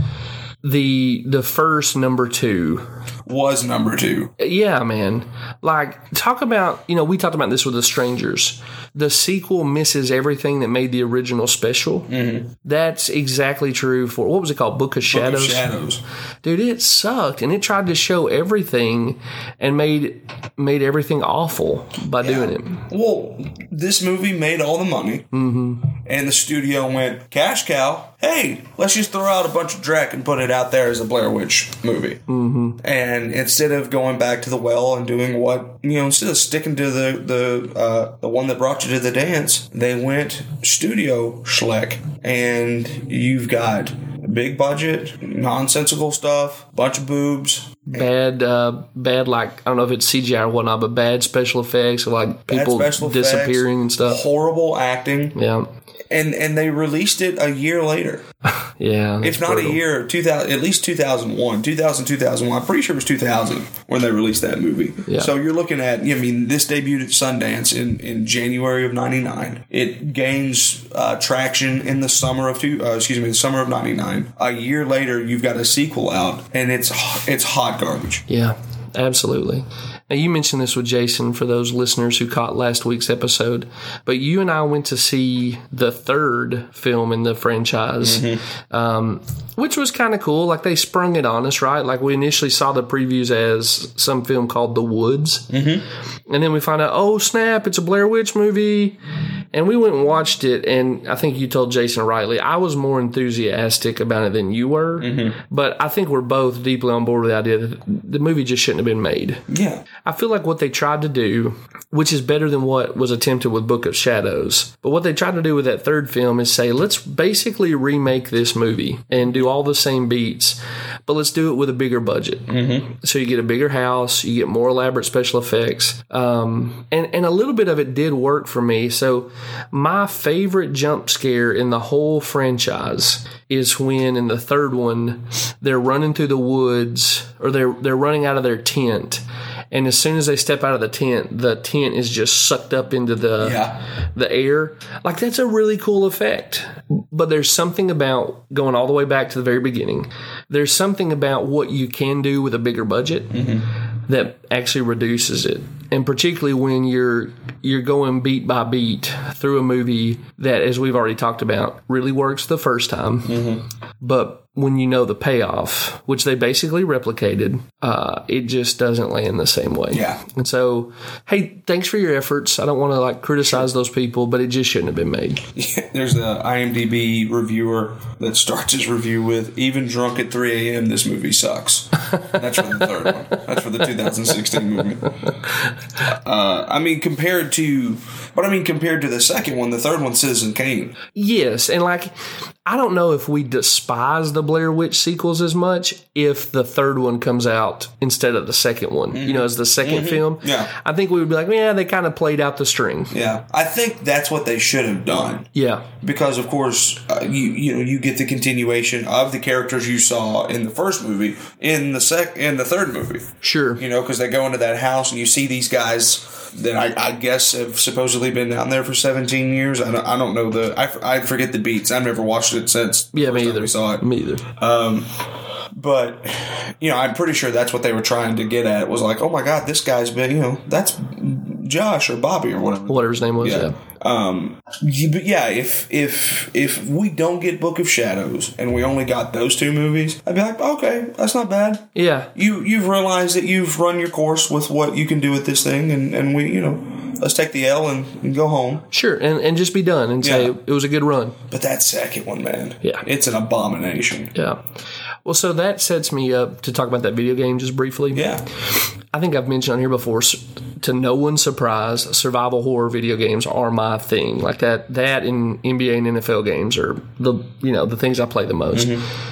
The first number 2 was number 2. Yeah, man. Like, talk about, we talked about this with The Strangers. The sequel misses everything that made the original special. That's exactly true for, what was it called? Book of Shadows? Book of Shadows. Dude, it sucked, and it tried to show everything and made everything awful by doing it. Well, this movie made all the money, and the studio went, cash cow. Hey, let's just throw out a bunch of dreck and put it out there as a Blair Witch movie. And instead of going back to the well and doing instead of sticking to the one that brought you to the dance, they went studio schleck, and you've got big budget, nonsensical stuff, bunch of boobs. Bad, like, I don't know if it's CGI or whatnot, but bad special effects, like people disappearing and stuff. Horrible acting. Yeah. And they released it a year later. Yeah. If not brutal. a year, 2000, at least 2001. 2001. I'm pretty sure it was 2000 when they released that movie. Yeah. So you're looking at, this debuted at Sundance in January of 99. It gains traction in the summer of the summer of 99. A year later, you've got a sequel out, and it's hot garbage. Yeah, absolutely. Now, you mentioned this with Jason for those listeners who caught last week's episode, but you and I went to see the third film in the franchise, which was kind of cool. Like, they sprung it on us, right? Like, we initially saw the previews as some film called The Woods, and then we find out, oh, snap, it's a Blair Witch movie, and we went and watched it, and I think you told Jason rightly, I was more enthusiastic about it than you were, but I think we're both deeply on board with the idea that the movie just shouldn't have been made. Yeah. I feel like what they tried to do, which is better than what was attempted with Book of Shadows, but what they tried to do with that third film is say, let's basically remake this movie and do all the same beats, but let's do it with a bigger budget. So you get a bigger house, you get more elaborate special effects, and a little bit of it did work for me. So my favorite jump scare in the whole franchise is when in the third one they're running through the woods, or they're running out of their tent, and as soon as they step out of the tent is just sucked up into the air. Like, that's a really cool effect. But there's something about going all the way back to the very beginning. There's something about what you can do with a bigger budget that actually reduces it. And particularly when you're going beat by beat through a movie that, as we've already talked about, really works the first time. But when you know the payoff, which they basically replicated, it just doesn't land the same way. Yeah. And so, hey, thanks for your efforts. I don't want to criticize those people, but it just shouldn't have been made. Yeah, there's an IMDb reviewer that starts his review with, "Even drunk at 3 a.m., this movie sucks." That's for the third one. That's for the 2016 movie. Compared to the second one, the third one, Citizen Kane. Yes, and I don't know if we despise the Blair Witch sequels as much if the third one comes out instead of the second one, as the second film. Yeah. I think we would be like, yeah, they kind of played out the string. Yeah. I think that's what they should have done. Yeah. Because, of course, you get the continuation of the characters you saw in the first movie in the third movie. Sure. Because they go into that house and you see these guys that I guess have supposedly been down there for 17 years. I don't know I forget the beats. I've never watched it since. Yeah, me either. We saw it. Me either. But I'm pretty sure that's what they were trying to get at. Was like, oh my God, this guy's been, that's Josh or Bobby or whatever his name was. Yeah. But yeah, if we don't get Book of Shadows and we only got those two movies, I'd be like, okay, that's not bad. Yeah. You've realized that you've run your course with what you can do with this thing, and we, let's take the L and go home. Sure, and just be done and say it was a good run. But that second one, man, yeah, it's an abomination. Yeah. Well, so that sets me up to talk about that video game just briefly. Yeah. I think I've mentioned on here before, to no one's surprise, survival horror video games are my thing. Like that and NBA and NFL games are the things I play the most.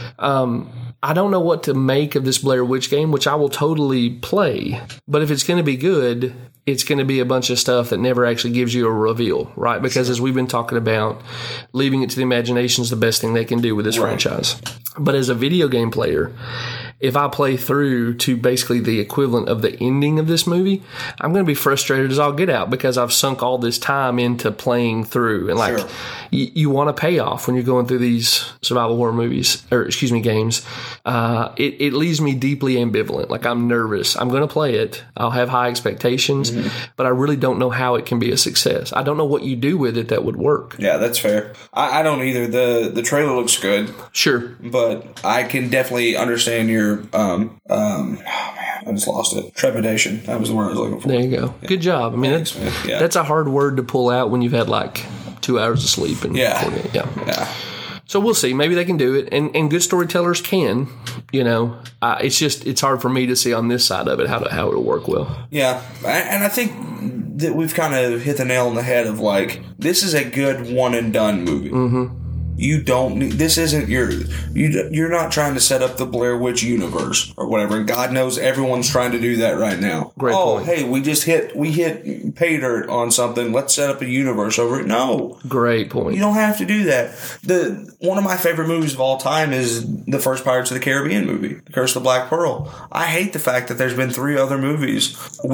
I don't know what to make of this Blair Witch game, which I will totally play. But if it's going to be good, it's going to be a bunch of stuff that never actually gives you a reveal, right? Because as we've been talking about, leaving it to the imagination is the best thing they can do with this franchise. But as a video game player, if I play through to basically the equivalent of the ending of this movie, I'm going to be frustrated as all get out because I've sunk all this time into playing through. And you want a payoff when you're going through these survival horror games. It leaves me deeply ambivalent. Like, I'm nervous. I'm going to play it. I'll have high expectations, but I really don't know how it can be a success. I don't know what you do with it that would work. Yeah, that's fair. I don't either. The trailer looks good. Sure. But I can definitely understand your I just lost it. Trepidation. That was the word I was looking for. There you go. Yeah. Good job. I mean, that's a hard word to pull out when you've had 2 hours of sleep. And yeah. So we'll see. Maybe they can do it, and good storytellers can. It's hard for me to see on this side of it how it'll work well. Yeah, and I think that we've kind of hit the nail on the head of this is a good one and done movie. Mm-hmm. You don't need, this isn't you're not trying to set up the Blair Witch universe or whatever. And God knows everyone's trying to do that right now. Great point. Hey, we hit pay dirt on something. Let's set up a universe over it. No. Great point. You don't have to do that. One of my favorite movies of all time is the first Pirates of the Caribbean movie, The Curse of the Black Pearl. I hate the fact that there's been 4 other movies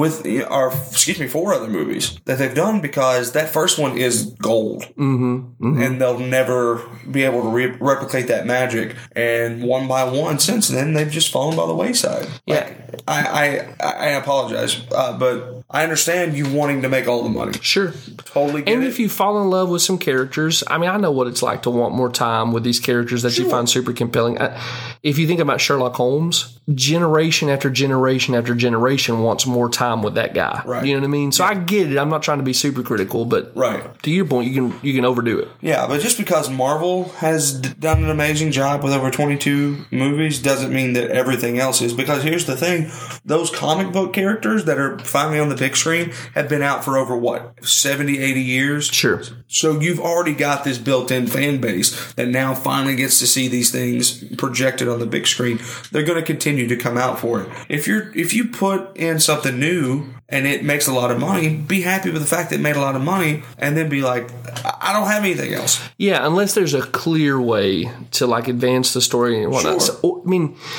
that they've done because that first one is gold. Mm-hmm. Mm-hmm. And they'll never be able to replicate that magic, and one by one since then they've just fallen by the wayside. Yeah, I apologize, but I understand you wanting to make all the money. Sure, totally get it. And if you fall in love with some characters, I mean, I know what it's like to want more time with these characters that you find super compelling. If you think about Sherlock Holmes, generation after generation after generation wants more time with that guy. Right. You know what I mean? So I get it. I'm not trying to be super critical, but to your point, you can overdo it. Yeah, but just because Marvel has done an amazing job with over 22 movies doesn't mean that everything else is. Because here's the thing, those comic book characters that are finally on the big screen have been out for over 70, 80 years? Sure. So you've already got this built-in fan base that now finally gets to see these things projected on the big screen. They're going to continue to come out for it. If you put in something new and it makes a lot of money, be happy with the fact that it made a lot of money, and then be like, I don't have anything else. Yeah, unless there's a clear way to advance the story and whatnot. Sure. So, I mean,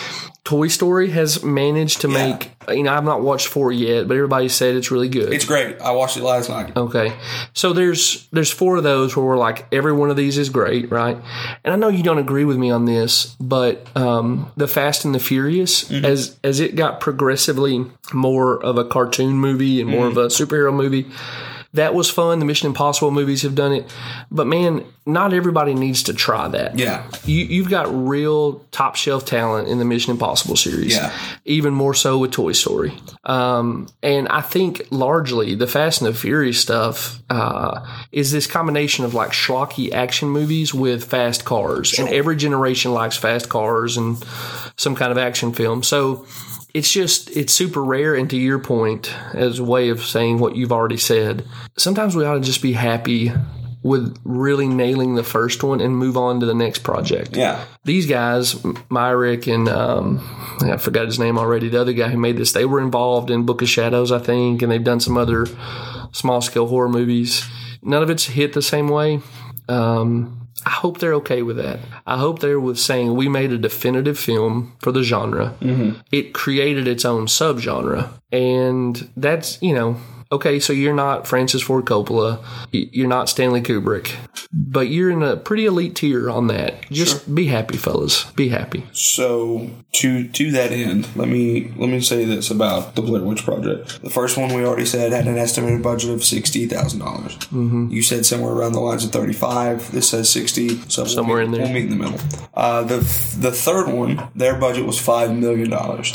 Toy Story has managed to make, I've not watched 4 yet, but everybody said it's really good. It's great. I watched it last night. Okay. So there's 4 of those where we're like, every one of these is great, right? And I know you don't agree with me on this, but The Fast and the Furious, as it got progressively more of a cartoon movie and more of a superhero movie, that was fun. The Mission Impossible movies have done it. But, man, not everybody needs to try that. Yeah. You've got real top-shelf talent in the Mission Impossible series. Yeah. Even more so with Toy Story. And I think largely the Fast and the Furious stuff is this combination of, like, schlocky action movies with fast cars. Sure. And every generation likes fast cars and some kind of action film. So it's super rare, and to your point, as a way of saying what you've already said, sometimes we ought to just be happy with really nailing the first one and move on to the next project. Yeah. These guys, Myrick and I forgot his name already, the other guy who made this, they were involved in Book of Shadows, I think, and they've done some other small-scale horror movies. None of it's hit the same way. I hope they're okay with that. I hope they're with saying we made a definitive film for the genre. Mm-hmm. It created its own subgenre. And that's, okay, so you're not Francis Ford Coppola. You're not Stanley Kubrick. But you're in a pretty elite tier on that. Just be happy, fellas. Be happy. So, to that end, let me say this about the Blair Witch Project. The first one we already said had an estimated budget of $60,000. Mm-hmm. You said somewhere around the lines of 35. This says 60. So somewhere in there. We'll meet in the middle. The third one, their budget was $5 million.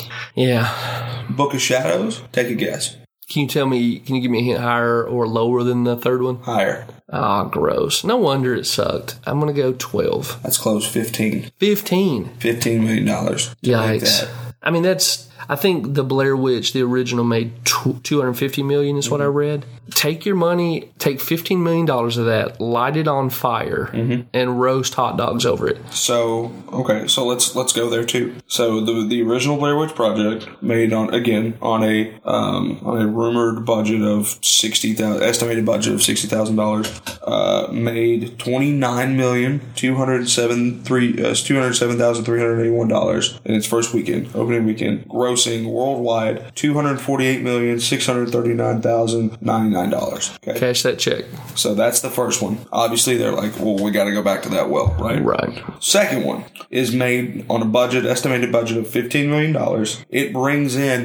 Yeah. Book of Shadows, take a guess. Can you give me a hint, higher or lower than the third one? Higher. Ah, gross. No wonder it sucked. I'm going to go 12. That's close. 15. 15? $15 million. Yikes. I mean, I think the Blair Witch, the original, made $250 million is what I read. Take your money, take $15 million of that, light it on fire, and roast hot dogs over it. So, okay, so let's go there too. So the original Blair Witch Project, made on a rumored budget of estimated budget of $60,000, made $29,207,381 in its first opening weekend, grossing worldwide $248,639,099. Okay? Cash that check. So that's the first one. Obviously, they're like, well, we got to go back to that well, right? Right. Second one is made on a estimated budget of $15 million. It brings in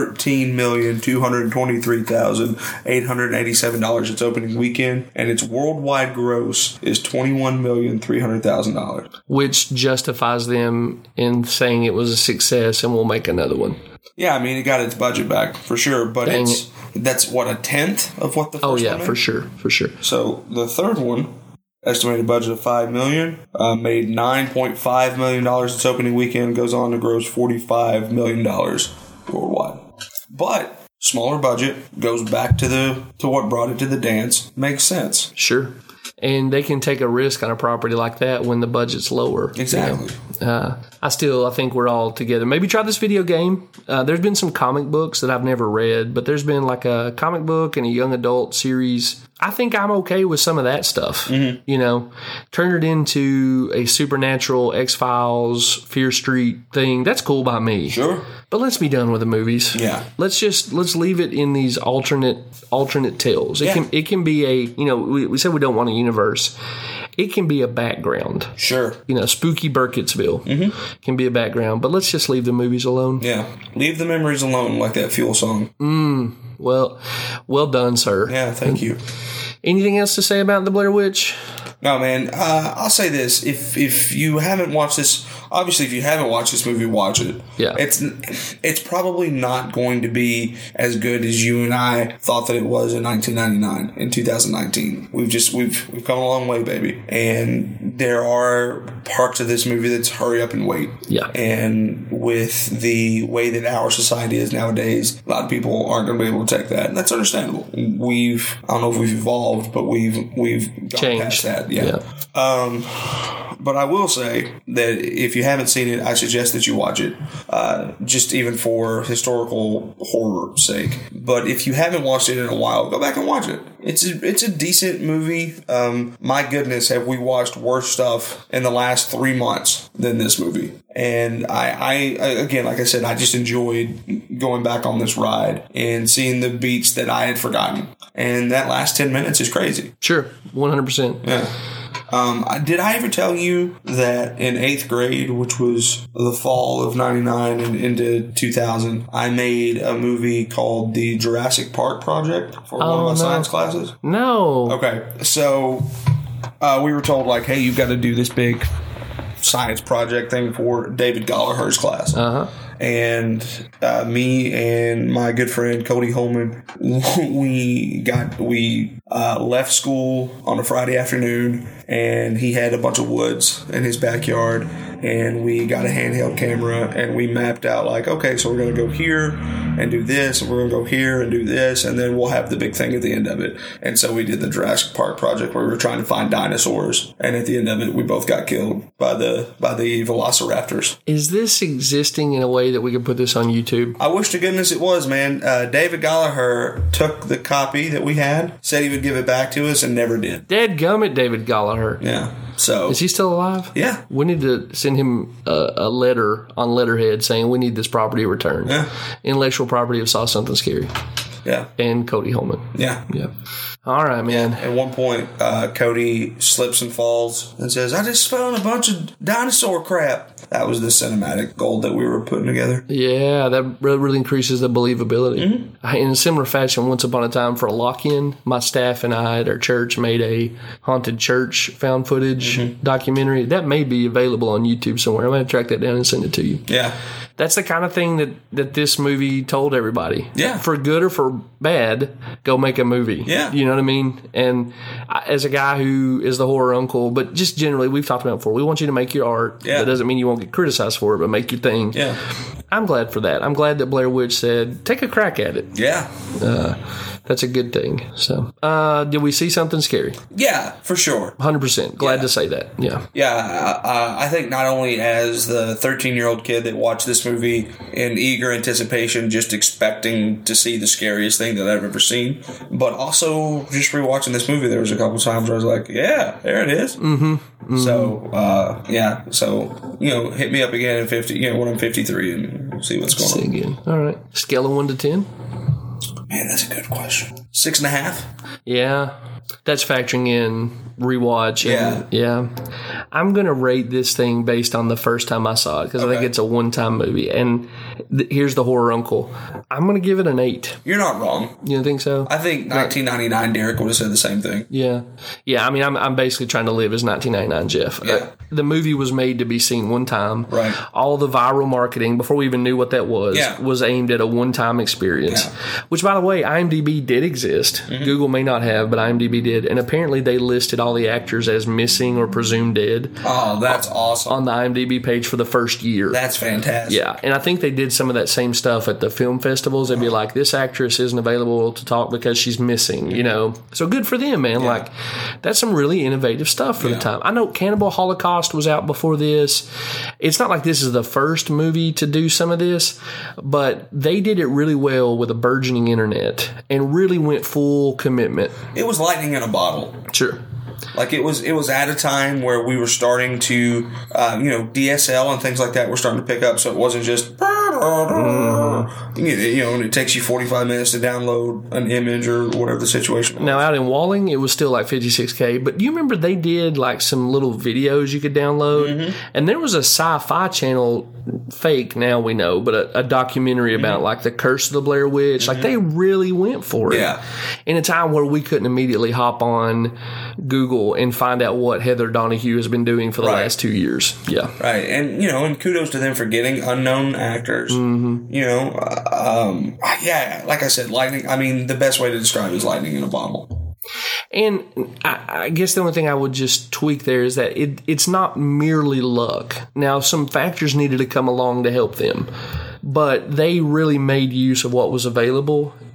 $13,223,887 its opening weekend, and its worldwide gross is $21,300,000. Which justifies them in saying it was a success and we'll make another one. Yeah, I mean, it got its budget back for sure, but that's what, a tenth of what the first one made? Oh, yeah, for sure. So the third one, estimated budget of $5 million, made $9.5 million its opening weekend, goes on to gross $45 million worldwide. But smaller budget, goes back to what brought it to the dance, makes sense. Sure. And they can take a risk on a property like that when the budget's lower. Exactly. I think we're all together. Maybe try this video game. There's been some comic books that I've never read, but there's been like a comic book and a young adult series. I think I'm okay with some of that stuff. Mm-hmm. Turn it into a supernatural X-Files, Fear Street thing. That's cool by me. Sure. But let's be done with the movies. Yeah. Let's leave it in these alternate tales. It can be a, we said we don't want a universe. It can be a background. Sure. Spooky Burkittsville can be a background, but let's just leave the movies alone. Yeah. Leave the memories alone, like that Fuel song. Well done, sir. Yeah, thank you. Anything else to say about the Blair Witch? No, man. I'll say this: if you haven't watched this, obviously, if you haven't watched this movie, watch it. Yeah, it's probably not going to be as good as you and I thought that it was in 1999. In 2019, we've come a long way, baby. And there are parts of this movie that's hurry up and wait. Yeah, and with the way that our society is nowadays, a lot of people aren't going to be able to take that, and that's understandable. I don't know if we've evolved, but we've gone changed past that. Yeah. But I will say that if you haven't seen it, I suggest that you watch it, just even for historical horror sake. But if you haven't watched it in a while, go back and watch it. It's a decent movie. My goodness, have we watched worse stuff in the last 3 months than this movie. And I again, like I said, I just enjoyed going back on this ride and seeing the beats that I had forgotten. And that last 10 minutes is crazy. Sure, 100%. Yeah. Did I ever tell you that in 8th grade, which was the fall of 99 and into 2000, I made a movie called The Jurassic Park Project for one of my science classes? No. Okay. So we were told, like, hey, you've got to do this big science project thing for David Gallagher's class. Uh-huh. And me and my good friend Cody Holman, we left school on a Friday afternoon, and he had a bunch of woods in his backyard, and we got a handheld camera, and we mapped out, like, okay, so we're going to go here and do this, and we're going to go here and do this, and then we'll have the big thing at the end of it. And so we did the Jurassic Park project where we were trying to find dinosaurs, and at the end of it, we both got killed by the velociraptors. Is this existing in a way that we could put this on YouTube? I wish to goodness it was, man. David Gallagher took the copy that we had, said he would give it back to us, and never did. Dadgummit, David Gallagher. Yeah. So is he still alive? Yeah. We need to send him a letter on letterhead saying we need this property returned. Yeah. Intellectual property of Saw Something Scary. Yeah. And Cody Holman. Yeah. Yeah. All right, man. At one point, Cody slips and falls and says, I just found a bunch of dinosaur crap. That was the cinematic gold that we were putting together. Yeah, that really increases the believability. Mm-hmm. In a similar fashion, once upon a time for a lock-in, my staff and I at our church made a haunted church found footage documentary. That may be available on YouTube somewhere. I'm going to track that down and send it to you. Yeah. That's the kind of thing that this movie told everybody. Yeah. For good or for bad, go make a movie. Yeah. You know what I mean? And as a guy who is the horror uncle, but just generally, we've talked about it before, we want you to make your art. Yeah. That doesn't mean you won't get criticized for it, but make your thing. Yeah. I'm glad for that. I'm glad that Blair Witch said, take a crack at it. Yeah. That's a good thing. So, did we see something scary? Yeah, for sure. 100%. Glad to say that. Yeah. Yeah, I think not only as the 13-year-old kid that watched this movie in eager anticipation, just expecting to see the scariest thing that I've ever seen, but also just rewatching this movie, there was a couple times where I was like, yeah, there it is. Mm-hmm. Mm-hmm. So, yeah. So, hit me up again in 50, when I'm 53 and we'll see what's going on. Again. All right. Scale of 1 to 10? Man, that's a good question. 6.5? Yeah. That's factoring in rewatch. Yeah. I'm going to rate this thing based on the first time I saw it because I think it's a one-time movie. And here's the horror uncle. I'm going to give it an 8. You're not wrong. You don't think so? I think 1999 Derek would have said the same thing. Yeah. Yeah, I mean, I'm basically trying to live as 1999 Jeff. Yeah. The movie was made to be seen one time. Right. All the viral marketing, before we even knew what that was aimed at a one-time experience. Yeah. Which, by the way, IMDb did exist. Mm-hmm. Google may not have, but IMDb did. And apparently they listed all the actors as missing or presumed dead. Oh, that's awesome. On the IMDb page for the first year. That's fantastic. Yeah. And I think they did some of that same stuff at the film festivals. They'd be like, this actress isn't available to talk because she's missing, So good for them, man. Yeah. Like, that's some really innovative stuff for the time. I know Cannibal Holocaust was out before this. It's not like this is the first movie to do some of this, but they did it really well with a burgeoning internet and really went full commitment. It was lightning in a bottle. Sure. Like it was at a time where we were starting to, DSL and things like that were starting to pick up. So it wasn't just, and it takes you 45 minutes to download an image or whatever the situation was. Now out in Walling, it was still like 56K. But do you remember they did like some little videos you could download? And there was a sci-fi channel, fake now we know, but a documentary about like the Curse of the Blair Witch. Like they really went for it. Yeah. In a time where we couldn't immediately hop on Google and find out what Heather Donahue has been doing for the last 2 years. Yeah. Right. And, and kudos to them for getting unknown actors. Like I said, lightning. I mean, the best way to describe it is lightning in a bottle. And I guess the only thing I would just tweak there is that it's not merely luck. Now, some factors needed to come along to help them, but they really made use of what was available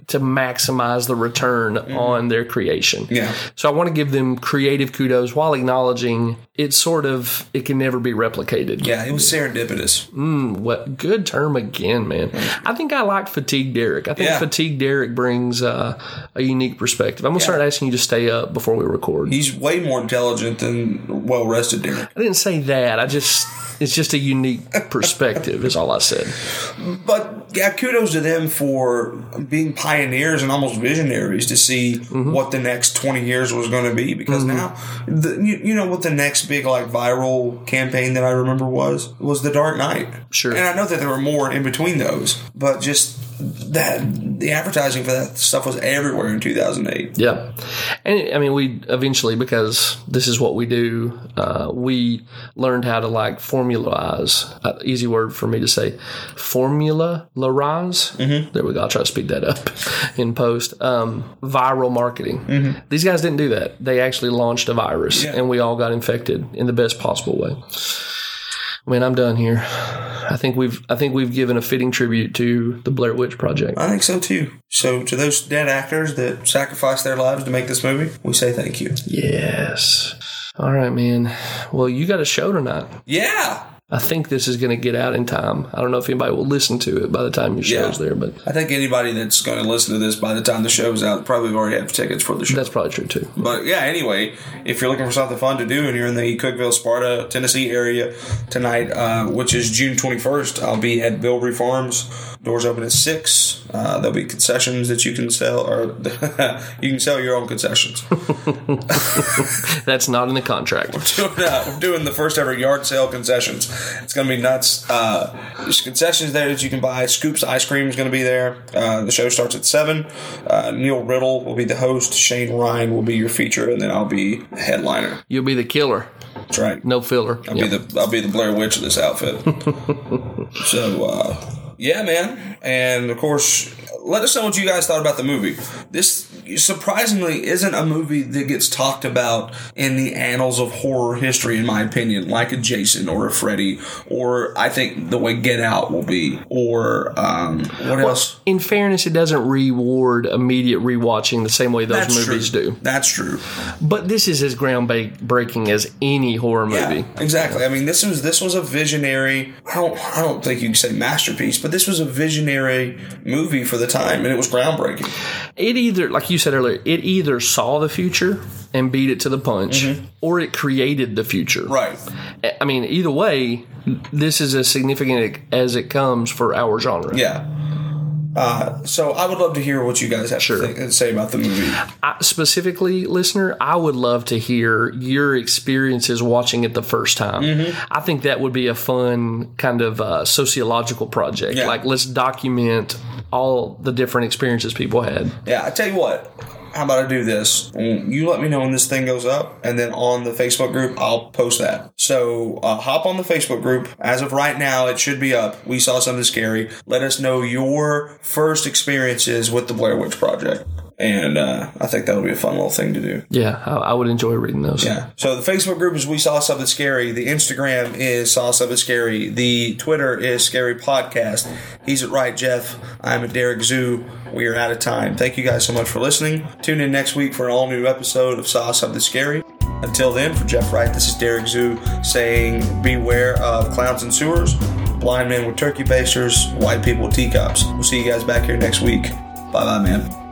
to maximize the return on their creation. Yeah. So I want to give them creative kudos while acknowledging it can never be replicated. Yeah, it was serendipitous. What good term again, man. I think I like Fatigue Derek. I think Fatigue Derek brings a unique perspective. I'm going to start asking you to stay up before we record. He's way more intelligent than well-rested Derek. I didn't say that. It's just a unique perspective is all I said. But yeah, kudos to them for being pioneers and almost visionaries to see what the next 20 years was going to be. Because now, you know what the next big like viral campaign that I remember was The Dark Knight. Sure. And I know that there were more in between those, but just the advertising for that stuff was everywhere in 2008. Yeah. And I mean, we eventually, because this is what we do, we learned how to like formularize, easy word for me to say, formularize. There we go. I'll try to speed that up in post. Viral marketing. These guys didn't do that. They actually launched a virus and we all got infected in the best possible way. I mean, I'm done here. I think we've given a fitting tribute to the Blair Witch Project. I think so too. So to those dead actors that sacrificed their lives to make this movie, we say thank you. Yes. All right, man. Well, you got a show tonight. Yeah. I think this is going to get out in time. I don't know if anybody will listen to it by the time your show's there, but I think anybody that's going to listen to this by the time the show's out probably already have tickets for the show. That's probably true too. But yeah, anyway, if you're looking for something fun to do and you're in the Cookeville, Sparta, Tennessee area tonight, which is June 21st, I'll be at Bilbrey Farms. Doors open at 6. There'll be concessions that you can sell, or you can sell your own concessions. That's not in the contract. We're doing the first ever yard sale concessions. It's going to be nuts. There's concessions there that you can buy. Scoops Ice Cream is going to be there. The show starts at 7. Neil Riddle will be the host. Shane Ryan will be your feature, and then I'll be the headliner. You'll be the killer. That's right. No filler. I'll be the Blair Witch of this outfit. So, yeah, man. And, of course, let us know what you guys thought about the movie. This, surprisingly, isn't a movie that gets talked about in the annals of horror history, in my opinion, like a Jason or a Freddy, or I think the way Get Out will be, or what else? In fairness, it doesn't reward immediate rewatching the same way those movies do. That's true. But this is as groundbreaking as any horror movie. Yeah, exactly. I mean, this was a visionary. I don't think you can say masterpiece, but this was a visionary movie for the time, and it was groundbreaking. It either, like you said earlier, it either saw the future and beat it to the punch, or it created the future. Right. I mean, either way, this is as significant as it comes for our genre. Yeah. So I would love to hear what you guys have to say about the movie. Specifically, listener, I would love to hear your experiences watching it the first time. I think that would be a fun kind of sociological project. Yeah. Like, let's document all the different experiences people had. Yeah, I tell you what. How about I do this? You let me know when this thing goes up, and then on the Facebook group, I'll post that. So hop on the Facebook group. As of right now, it should be up. We saw something scary. Let us know your first experiences with the Blair Witch Project. And I think that'll be a fun little thing to do. Yeah, I would enjoy reading those. Yeah. So the Facebook group is We Saw Something Scary. The Instagram is Saw Something Scary. The Twitter is Scary Podcast. He's at Right Jeff. I'm at Derek Zoo. We are out of time. Thank you guys so much for listening. Tune in next week for an all-new episode of Saw Something Scary. Until then, for Jeff Wright, this is Derek Zoo saying beware of clowns in sewers, blind men with turkey basters, white people with teacups. We'll see you guys back here next week. Bye-bye, man.